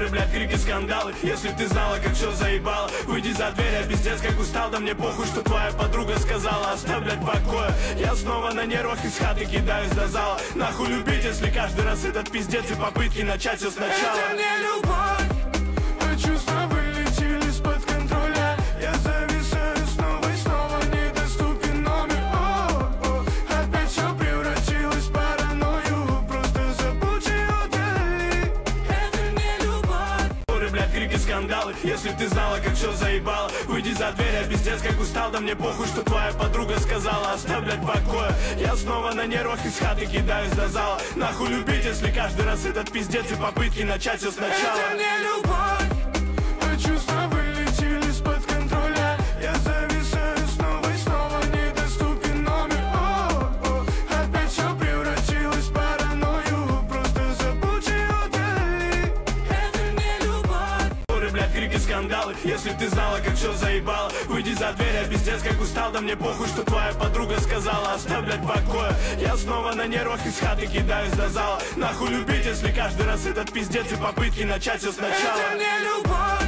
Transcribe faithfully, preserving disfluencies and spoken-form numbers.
блядь, крики, скандалы. Если б ты знала, как все заебало. Выйди за дверь, я пиздец как устал. Да мне похуй, что твоя подруга сказала. Оставь, блядь, покоя. Я снова на нервах из хаты кидаюсь до зала. Нахуй любить, если каждый раз этот пиздец и попытки начать все сначала. Это не любовь, а чувства вылетели из-под контроля. Я зависаю снова и снова, недоступен номер. О-о, опять все превратилось в паранойю. Просто забудь и удали. Это не любовь. Блядь, крики, скандалы. Если б ты знала, как все заебало. Выйди за дверь, я пиздец как устал. Да мне похуй, что твоя подруга сказала. Оставь, блядь, покоя. Я снова на нервах из хаты кидаюсь до зала. Нахуй любить, если каждый раз этот пиздец и попытки начать все сначала. Это не любовь, а чувства вылетели из-под контроля. Я зависаю снова и снова, недоступен номер. О-о, опять все превратилось в паранойю. Просто забудь и удали. Это не любовь. Блядь, крики, скандалы. Если б ты знала, как все заебало. Выйди за дверь, я пиздец как устал. Да мне похуй, что твоя подруга сказала. Оставь, блядь, покоя. Я снова на нервах из хаты кидаюсь до зала. Нахуй любить, если каждый раз этот пиздец и попытки начать все сначала. Это не любовь.